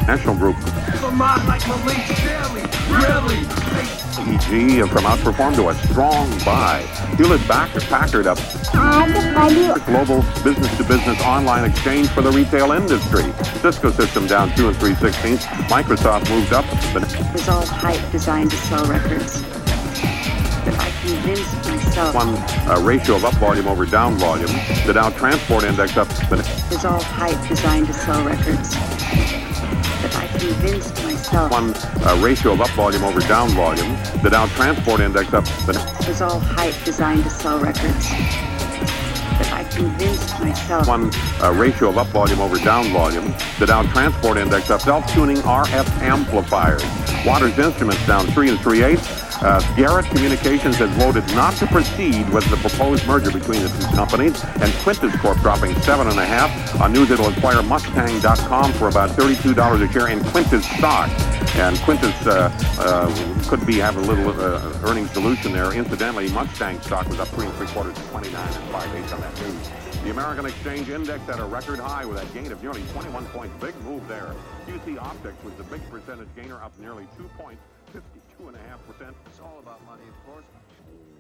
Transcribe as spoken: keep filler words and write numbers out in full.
National Group. Vermont like Malaysia, Stanley, really. E G from outperform to a strong buy. Hewlett Packard up. Global business-to-business online exchange for the retail industry. Cisco System down two and three sixteenths. Microsoft moved up. Resolve hype designed to sell records. But I convinced myself. One uh, ratio of up volume over down volume. The Dow Transport Index up. Resolve hype designed to sell records. But I convinced myself. One uh, ratio of up volume over down volume. The Dow Transport Index up. Resolve hype designed to sell records. But I convinced myself. One uh, ratio of up volume over down volume. The Dow Transport Index up. Self-tuning R F amplifiers. Waters Instruments down three and three eighths. Uh, Garrett Communications has voted not to proceed with the proposed merger between the two companies, and Quintus Corp dropping seven and a half. On news, it'll acquire Mustang dot com for about thirty-two dollars a share in Quintus stock. And Quintus uh, uh, could be have a little uh, earnings dilution there. Incidentally, Mustang stock was up three and three quarters to twenty-nine and five eighths on that news. The American Exchange Index at a record high with that gain of nearly twenty-one points. Big move there. Q C Optics was the big percentage gainer, up nearly two points, fifty-two and a half percent. It's all about money, of course.